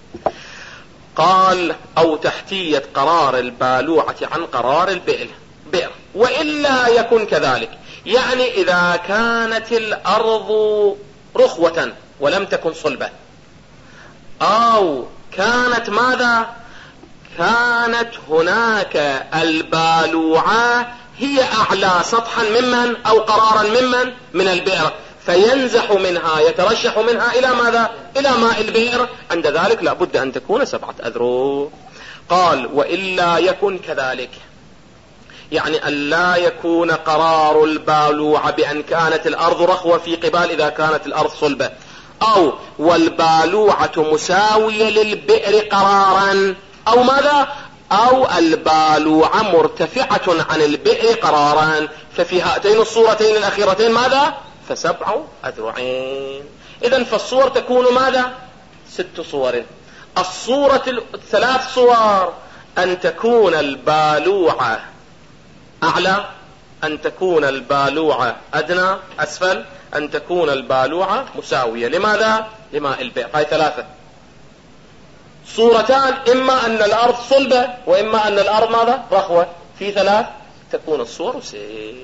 قال أو تحتية قرار البالوعة عن قرار البئر، وإلا يكن كذلك، يعني إذا كانت الأرض رخوة ولم تكن صلبة، أو كانت ماذا؟ كانت هناك البالوعة هي أعلى سطحا ممن أو قرارا ممن من البئر، فينزح منها يترشح منها إلى ماذا؟ إلى ماء البئر. عند ذلك لا بد أن تكون 7 أذرع. قال وإلا يكن كذلك، يعني أن لا يكون قرار البالوعة بأن كانت الأرض رخوة في قبال إذا كانت الأرض صلبة، أو والبالوعة مساوية للبئر قرارا، أو ماذا؟ أو البالوعة مرتفعة عن البئر قرارا. ففي هاتين الصورتين الأخيرتين ماذا؟ ف7 أذرعين. إذن فالصور تكون ماذا؟ 6 صور. الصورة 3 صور أن تكون البالوعة أعلى، أن تكون البالوعة أدنى أسفل، أن تكون البالوعة مساوية لماذا؟ لماء البئر. هاي 3 صورتان، إما أن الأرض صلبة وإما أن الأرض ماذا؟ رخوة. في 3 تكون الصور 6.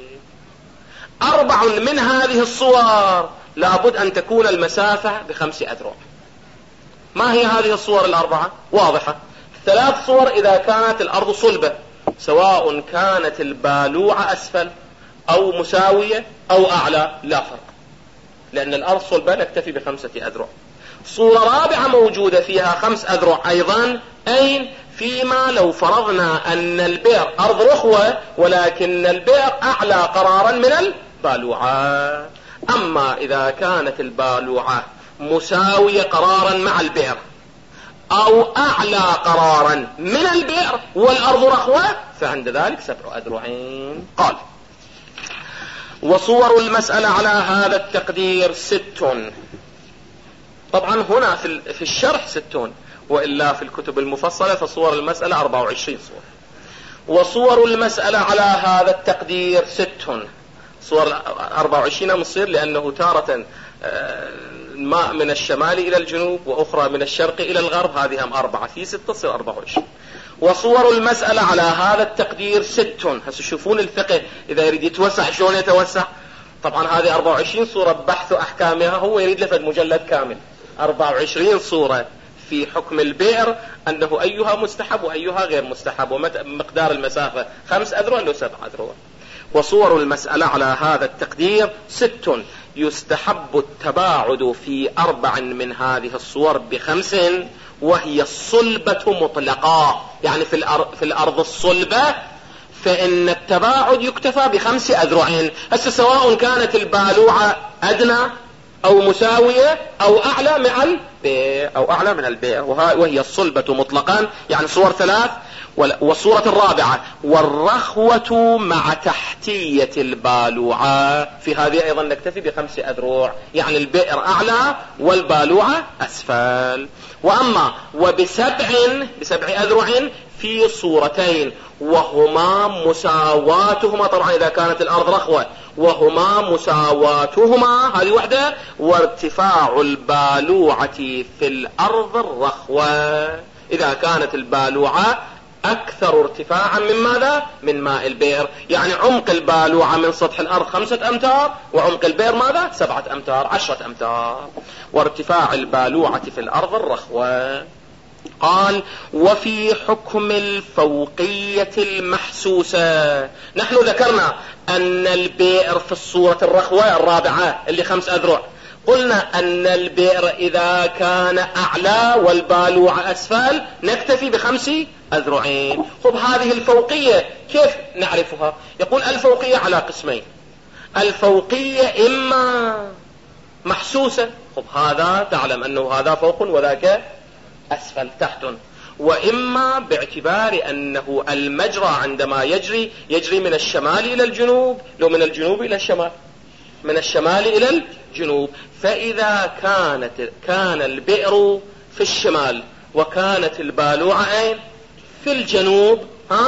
4 من هذه الصور لابد أن تكون المسافة ب5 أذرع. ما هي هذه الصور 4؟ واضحة. 3 صور إذا كانت الأرض صلبة، سواء كانت البالوعة أسفل أو مساوية أو أعلى لا فرق، لأن الأرض صلبة نكتفي ب5 أذرع. صورة رابعة موجودة فيها 5 أذرع أيضا، أين؟ فيما لو فرضنا أن البئر أرض رخوة ولكن البئر أعلى قرارا من البالوعة. أما إذا كانت البالوعة مساوية قرارا مع البئر أو أعلى قرارا من البئر والأرض رخوة فعند ذلك 7 أذرعين. قال وصور المسألة على هذا التقدير 6. طبعا هنا في الشرح 60، وإلا في الكتب المفصلة فصور المسألة 24 صورة. وصور المسألة على هذا التقدير 6. صور 24 مصير، لأنه تارة الماء من الشمال إلى الجنوب، وأخرى من الشرق إلى الغرب، هذه هم 4 في 6 تصير 24. وصور المسألة على هذا التقدير 6. هسه شوفون الفقه إذا يريد يتوسع شلون يتوسع. طبعا هذه 24 صورة بحث أحكامها، هو يريد لفت مجلد كامل 24 صورة في حكم البئر، أنه أيها مستحب وأيها غير مستحب، ومقدار المسافة 5 أذرع لو 7 أذرع. وصور المسألة على هذا التقدير 6. يستحب التباعد في 4 من هذه الصور ب5، وهي الصلبة مطلقا، يعني في الأرض الصلبة فإن التباعد يكتفى ب5 أذرع. هسه سواء كانت البالوعة أدنى أو مساوية أو أعلى من البئر وهي الصلبة مطلقا، يعني صور 3. والصورة الرابعة والرخوة مع تحتية البالوعة، في هذه أيضا نكتفي ب5 أذرع، يعني البئر أعلى والبالوعة أسفل. وأما ب7 أذرع في صورتين، وهما مساواتهما، طبعا إذا كانت الأرض رخوة، وهما مساواتهما هذه وحدة، وارتفاع البالوعة في الأرض الرخوة، إذا كانت البالوعة أكثر ارتفاعا من ماذا؟ من ماء البئر، يعني عمق البالوعة من سطح الأرض 5 أمتار، وعمق البئر ماذا؟ 7 أمتار 10 أمتار، وارتفاع البالوعة في الأرض الرخوة. قال وفي حكم الفوقية المحسوسة، نحن ذكرنا أن البئر في الصورة الرخوة الرابعة اللي 5 أذرع، قلنا أن البئر إذا كان أعلى والبالوعة أسفل نكتفي ب5 أذرعين. خب هذه الفوقية كيف نعرفها؟ يقول الفوقية على قسمين، الفوقية إما محسوسة، خب هذا تعلم أنه هذا فوق وذاك أسفل تحت، وإما باعتبار أنه المجرى عندما يجري من الشمال إلى الجنوب، لو من الجنوب إلى الشمال، من الشمال إلى الجنوب، فإذا كان البئر في الشمال وكانت البالوعة في الجنوب،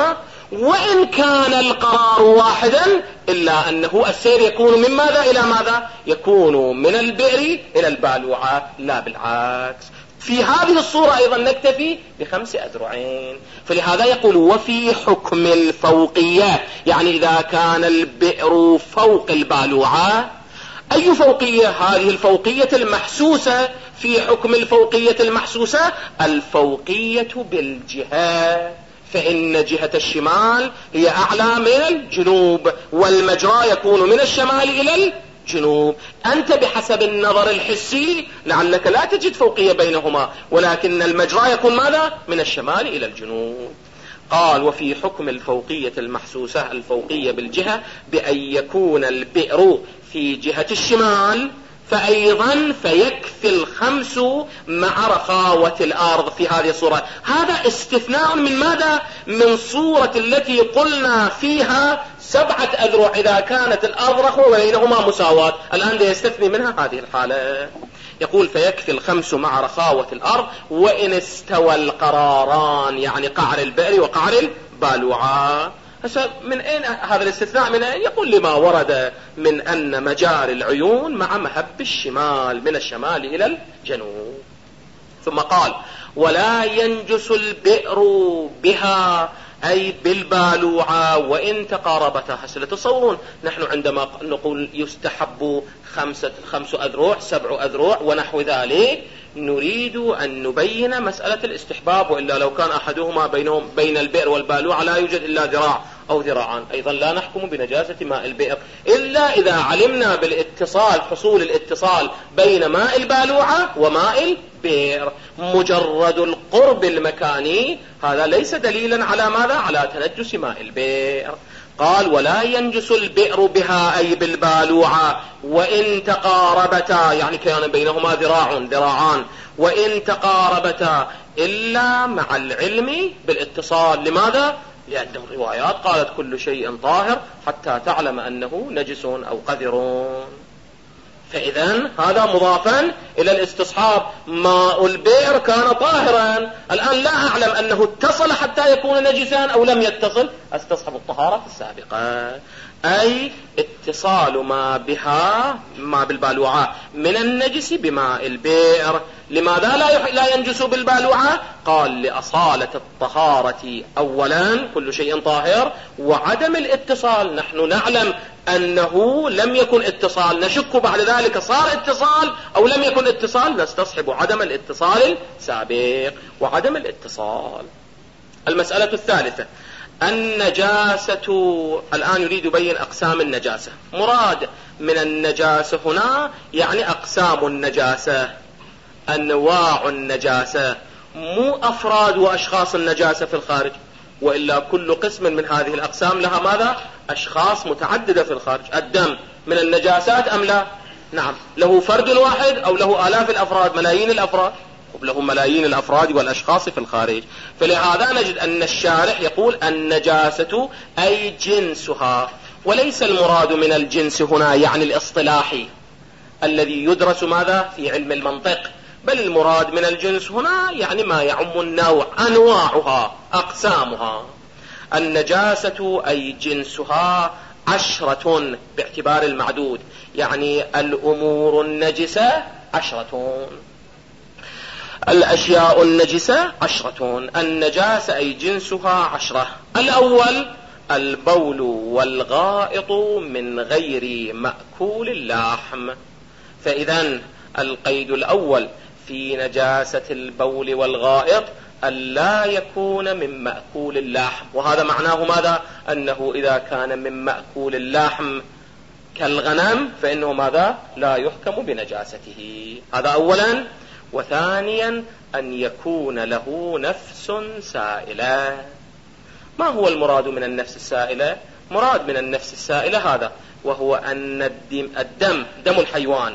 وإن كان القرار واحدا إلا أنه السير يكون من ماذا إلى ماذا؟ يكون من البئر إلى البالوعة، لا بالعكس. في هذه الصورة أيضا نكتفي ب5 أذرعين. فلهذا يقول وفي حكم الفوقية، يعني إذا كان البئر فوق البالوعة. أي فوقية؟ هذه الفوقية المحسوسة. في حكم الفوقية المحسوسة الفوقية بالجهة، فإن جهة الشمال هي أعلى من الجنوب، والمجرى يكون من الشمال إلى الجنوب. أنت بحسب النظر الحسي لعلك لا تجد فوقية بينهما، ولكن المجرى يكون ماذا؟ من الشمال إلى الجنوب. قال وفي حكم الفوقية المحسوسة الفوقية بالجهة بأن يكون البئر في جهة الشمال، فأيضا فيكفي 5 مع رخاوة الأرض في هذه الصورة. هذا استثناء من ماذا؟ من صورة التي قلنا فيها 7 أذرع إذا كانت الأرض رخوة وبينهما مساواة. الآن يستثني منها هذه الحالة. يقول فيكفي 5 مع رخاوة الأرض وإن استوى القراران، يعني قعر البئر وقعر البالوعة. من أين هذا الاستثناء؟ من أين؟ يقول لما ورد من أن مجاري العيون مع مهب الشمال، من الشمال إلى الجنوب. ثم قال ولا ينجس البئر بها، أي بالبالوعة، وإن تقاربتها. هل تصورون نحن عندما نقول يستحب 5 أذرع 7 أذرع ونحو ذلك، نريد أن نبين مسألة الاستحباب، وإلا لو كان أحدهما بين البئر والبالوعة لا يوجد إلا ذراع أو ذراعان، أيضا لا نحكم بنجاسة ماء البئر إلا إذا علمنا بالاتصال، حصول الاتصال بين ماء البالوعة وماء البئر. مجرد القرب المكاني هذا ليس دليلا على ماذا؟ على تنجس ماء البئر. قال ولا ينجس البئر بها، أي بالبالوعة، وإن تقاربتا، يعني كان بينهما ذراعان، وإن تقاربتا إلا مع العلم بالاتصال. لماذا؟ لأن الروايات قالت كل شيء طاهر حتى تعلم أنه نجس أو قذر. فإذا هذا مضافا إلى الاستصحاب. ماء البئر كان طاهرا، الآن لا أعلم أنه اتصل حتى يكون نجسا أو لم يتصل، استصحب الطهارة السابقة، أي اتصال ما بالبالوعة من النجس بماء البئر. لماذا لا ينجس بالبالوعة؟ قال لأصالة الطهارة أولا، كل شيء طاهر، وعدم الاتصال. نحن نعلم أنه لم يكن اتصال، نشك بعد ذلك صار اتصال أو لم يكن اتصال، نستصحب عدم الاتصال السابق وعدم الاتصال. المسألة الثالثة النجاسة. الآن يريد يبين أقسام النجاسة. مراد من النجاسة هنا يعني أقسام النجاسة، أنواع النجاسة، مو أفراد وأشخاص النجاسة في الخارج، وإلا كل قسم من هذه الأقسام لها ماذا؟ أشخاص متعددة في الخارج. الدم من النجاسات أم لا؟ نعم. له فرد واحد أو له آلاف الأفراد، ملايين الأفراد؟ له ملايين الأفراد والأشخاص في الخارج. فلهذا نجد أن الشارح يقول النجاسة أي جنسها، وليس المراد من الجنس هنا يعني الاصطلاحي الذي يدرس ماذا في علم المنطق، بل المراد من الجنس هنا يعني ما يعم النوع، أنواعها، أقسامها. النجاسة أي جنسها 10 باعتبار المعدود، يعني الأمور النجسة 10، الأشياء النجسة 10. النجاسة أي جنسها 10. الأول البول والغائط من غير مأكول اللحم. فإذا القيد الأول في نجاسة البول والغائط ألا يكون من مأكول اللحم، وهذا معناه ماذا؟ أنه إذا كان من مأكول اللحم كالغنم فإنه ماذا؟ لا يحكم بنجاسته. هذا أولا. وثانيا أن يكون له نفس سائلة. ما هو المراد من النفس السائلة؟ مراد من النفس السائلة هذا، وهو أن الدم دم الحيوان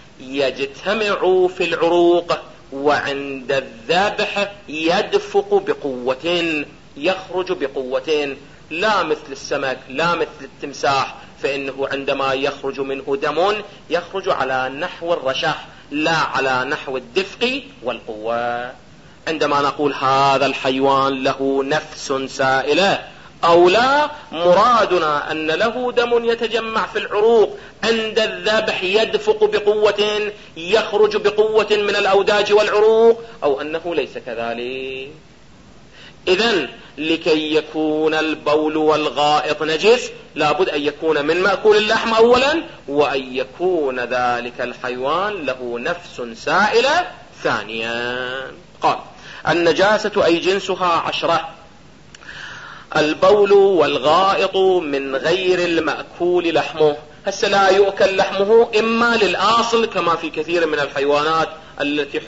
يجتمع في العروق، وعند الذبح يدفق بقوة، يخرج بقوة، لا مثل السمك لا مثل التمساح، فإنه عندما يخرج منه دم يخرج على نحو الرشح لا على نحو الدفق والقوة. عندما نقول هذا الحيوان له نفس سائلة أو لا، مرادنا أن له دم يتجمع في العروق، عند الذبح يدفق بقوة، يخرج بقوة من الأوداج والعروق، أو أنه ليس كذلك. إذن لكي يكون البول والغائط نجس لابد أن يكون من مأكول اللحم أولا، وأن يكون ذلك الحيوان له نفس سائلة ثانيا. قال النجاسة أي جنسها 10. البول والغائط من غير المأكول لحمه. هسه لا يؤكل لحمه إما للآصل كما في كثير من الحيوانات التي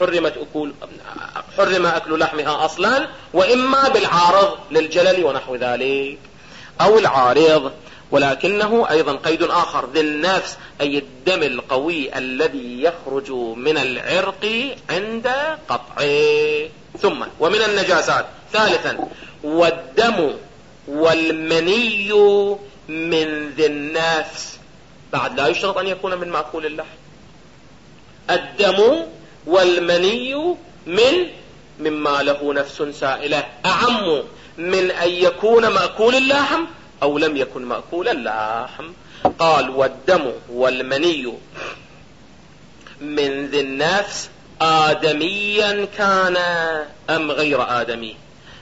حرم أكل لحمها أصلا، وإما بالعارض للجلل ونحو ذلك أو العارض. ولكنه أيضا قيد آخر، ذي النفس أي الدم القوي الذي يخرج من العرق عند قطعه. ثم ومن النجاسات ثالثا والدم والمني من ذي النفس. بعد لا يشترط أن يكون من مأكول اللحم. الدم والمني مما له نفس سائلة أعم من أن يكون مأكول اللحم أو لم يكن مأكول اللحم. قال والدم والمني من ذي النفس آدميا كان أم غير آدمي،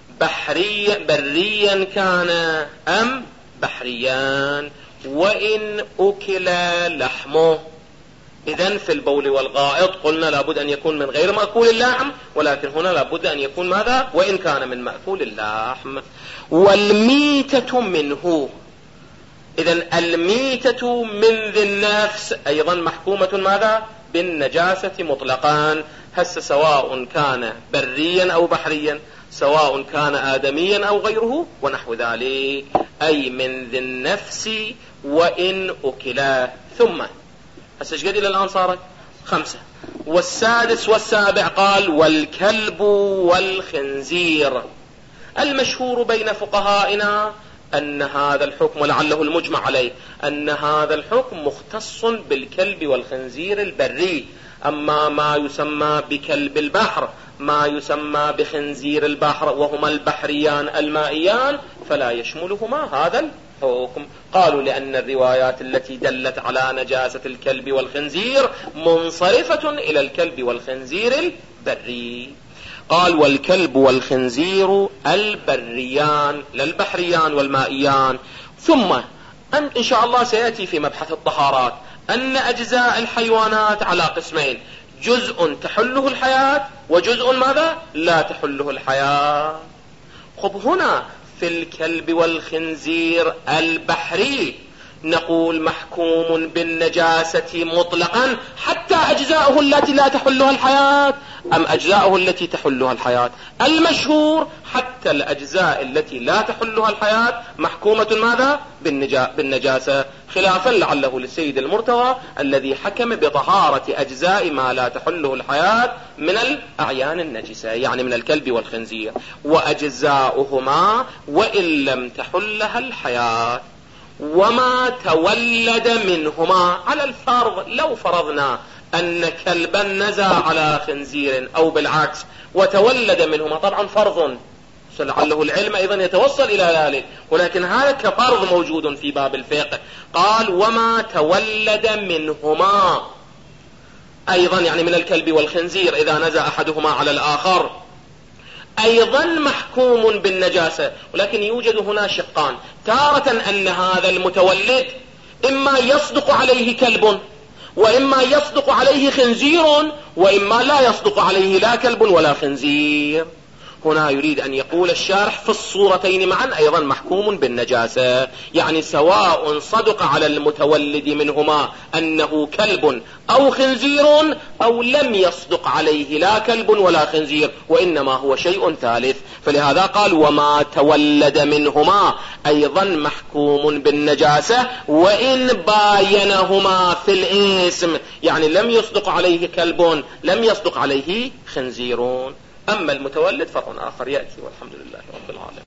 بريا كان أم بحريان، وإن أكل لحمه. إذن في البول والغائط قلنا لابد أن يكون من غير مأكول اللحم، ولكن هنا لابد أن يكون ماذا؟ وإن كان من مأكول اللحم. والميتة منه. إذن الميتة من ذي النفس أيضا محكومة ماذا؟ بالنجاسة مطلقا. هس سواء كان بريا أو بحريا، سواء كان آدميا أو غيره ونحو ذلك، أي من ذي النفس وإن أكلا. ثم السجد إلى الآن صارت 5. والسادس والسابع قال والكلب والخنزير. المشهور بين فقهائنا أن هذا الحكم، ولعله المجمع عليه، أن هذا الحكم مختص بالكلب والخنزير البري. أما ما يسمى بكلب البحر، ما يسمى بخنزير البحر، وهما البحريان المائيان، فلا يشملهما هذا الحكم. قالوا لأن الروايات التي دلت على نجاسة الكلب والخنزير منصرفة إلى الكلب والخنزير البري. قال والكلب والخنزير البريان لا البحريان والمائيان. ثم إن شاء الله سيأتي في مبحث الطهارات أن أجزاء الحيوانات على قسمين: جزء تحله الحياة وجزء ماذا؟ لا تحله الحياة. خب هنا في الكلب والخنزير البحري نقول محكوم بالنجاسة مطلقا حتى أجزاؤه التي لا تحلها الحياة، أم أجزاؤه التي تحلها الحياة؟ المشهور حتى الأجزاء التي لا تحلها الحياة محكومة ماذا؟ بالنجاسة، خلافا لعله للسيد المرتضى الذي حكم بطهارة أجزاء ما لا تحله الحياة من الأعيان النجسة، يعني من الكلب والخنزير، وأجزاؤهما وإن لم تحلها الحياة وما تولد منهما. على الفرض لو فرضنا أن كلبا نزى على خنزير أو بالعكس وتولد منهما، طبعا فرض لعله العلم أيضا يتوصل إلى ذلك، ولكن هذا كفرض موجود في باب الفقه. قال وما تولد منهما أيضا، يعني من الكلب والخنزير إذا نزى أحدهما على الآخر أيضا محكوم بالنجاسة. ولكن يوجد هنا شقان: تارة أن هذا المتولد إما يصدق عليه كلب، وإما يصدق عليه خنزير، وإما لا يصدق عليه لا كلب ولا خنزير. هنا يريد أن يقول الشارح في الصورتين معا أيضا محكوم بالنجاسة، يعني سواء صدق على المتولد منهما أنه كلب أو خنزير، أو لم يصدق عليه لا كلب ولا خنزير وإنما هو شيء ثالث. فلهذا قال وما تولد منهما أيضا محكوم بالنجاسة وإن باينهما في الاسم، يعني لم يصدق عليه كلب لم يصدق عليه خنزير. أما المتولد فهو آخر يأتي، والحمد لله رب العالمين.